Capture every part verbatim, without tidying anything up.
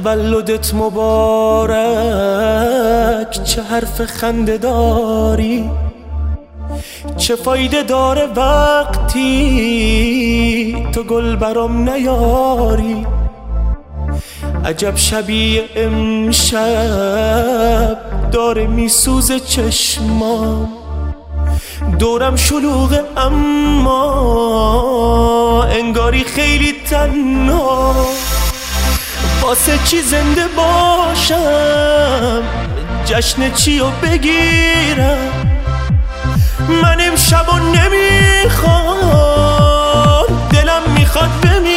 تولدت مبارک، چه حرف خنده داری، چه فایده داره وقتی تو گل برام نیاری. عجب شبیه امشب داره میسوزه چشمام، دورم شلوغه اما انگاری خیلی تنها. واسه چی زنده باشم، جشن چی رو بگیرم، من امشبو نمیخوام، دلم میخواد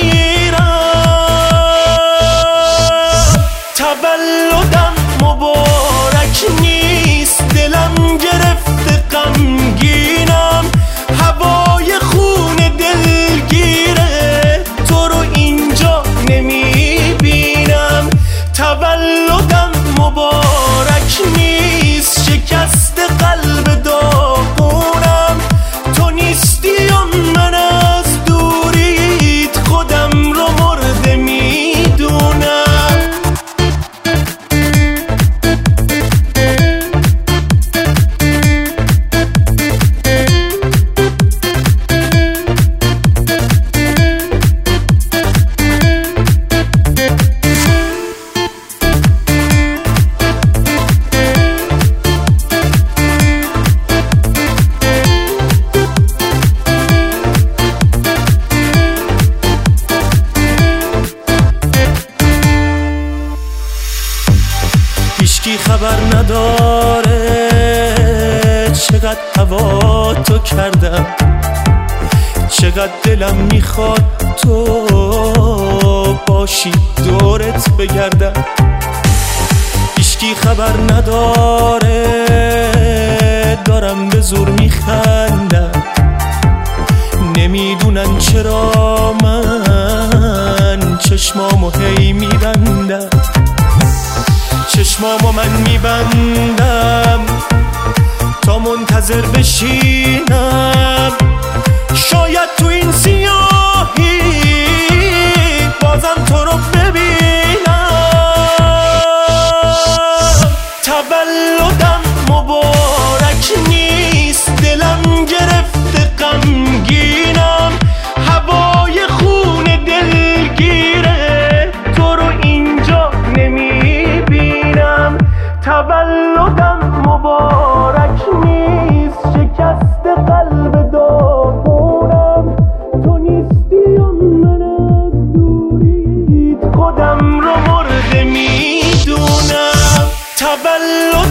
بمیرم. تولدم مبارک نیست، دلم گرفته غمگینم، هوای خون دلگیره، تو رو اینجا نمیبینم. تولدم مبارک نیست، شکست قلب داغونم، تو نیستی و من از دوریت خودم رو مرده میدونم. هیچکی خبر نداره چقدر هوا تو کردم، چقدر دلم میخواد تو باشی دورت بگردم. هیچکی خبر نداره دارم به زور میخندم، نمیدونن چرا من چشمامو هی میبندم. چشمامو من میبندم تا منتظر بشینم، شاید تو این سیاهی بازم تو رو ببینم. تولدم مبارک نیست، دلم گرفته غمگینم، هوای خون دلگیره، تو رو اینجا نمیبینم. تولدم مبارک نیست، شکست قلب داغونم، تو نیستی و من از دوریت خودم رو مرده میدونم. تولد